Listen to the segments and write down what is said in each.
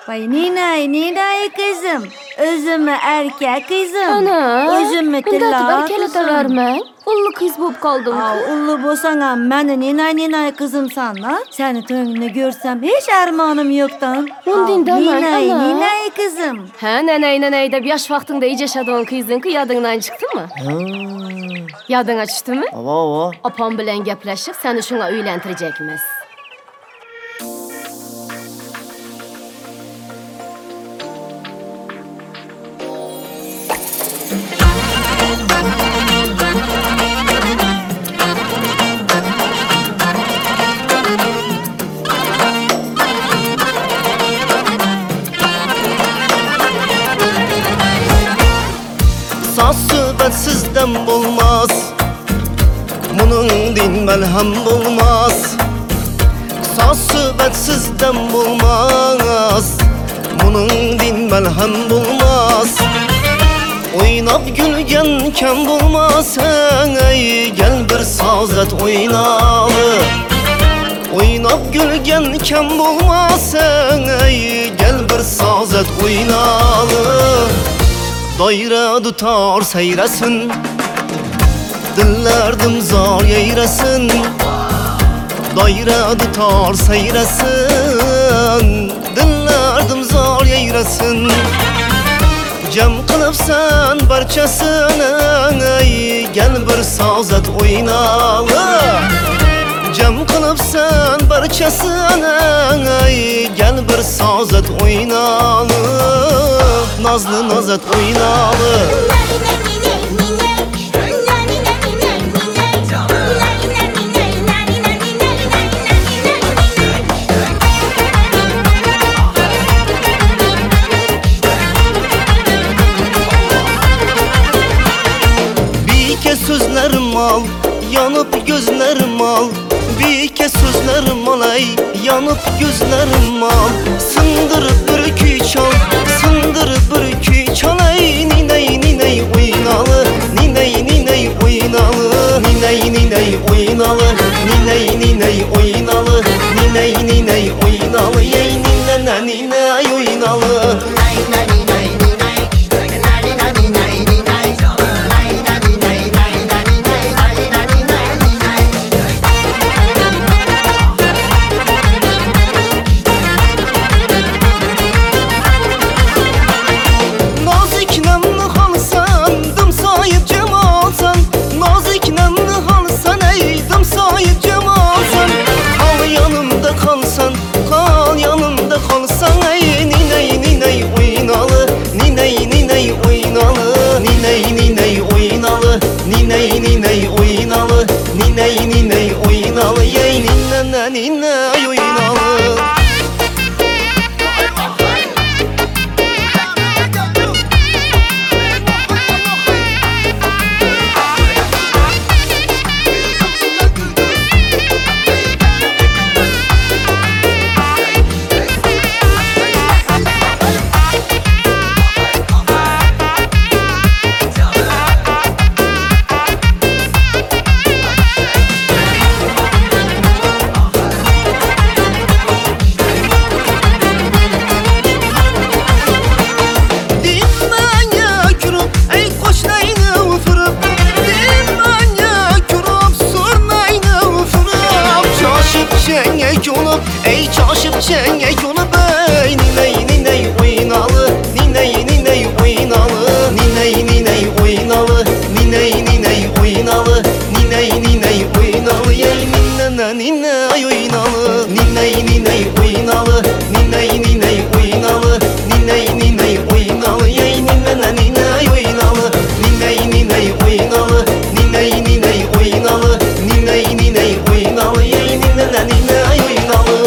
Vay ninay kızım. Özümü erkek kızım. Ana. Özümü tilla kızım. vermey. Ullu kız bolup kaldım. Ullu bolsana meni ninay kızım sana. Seni tönünü görsem hiç armağanım yoktan. Ondin demen, ana. Ninay kızım. Ha neney de yaş vaktinde iyice şadığın kızın ki yadından çıktı mı? Yadına çıktı mı? Ava. Apam bilen gepleşik seni şuna öğlentirecekmiz. Saz sizden bulmaz. Bunun din melhem bulmaz. Saz sizden bulmaz. Bunun din melhem bulmaz. Oynap gülgen kem bulmaz. Ey gel bir sazet oynalı. Oynap gülgen kem bulmaz. Ey gel bir sazet oynalı. Dayra tutar seyresin, dillerdim zar yeyresin. Dayra tutar seyresin, dillerdim zar yeyresin. Cem kılıpsan barçasını, ey gel bir sazet oynalı. Cem kılıpsan barçasını, ey gel bir sazet oynalı. Nazlı nazet oynalı. Bir kez sözlerim al, yanıp gözlerim al. Bir kez sözlerim al, ey yanıp gözlerim al. Sındırıp bürkü çal, sındırıp bürkü çal. Ey niney oynalı, niney oynalı. Niney oynalı, niney oynalı. Niney oynalı, ey niney oynalı. Niney oynalı, niney oynalı. Yey niney oynalı. Ey çaşıp çengek olup, ey niney oynalı. Niney oynalı, niney oynalı. Niney oynalı, niney oynalı. Ey niney oynalı, niney oynalı. Niney oynalı, niney oynalı. Ey niney oynalı, niney oynalı. Niney oynalı, niney oynalı. Ey niney oynalı.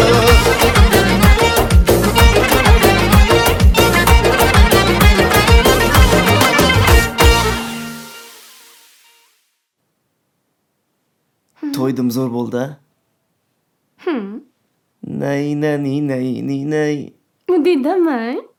Toydum zor boldu ha. Ney. Bu değil mi?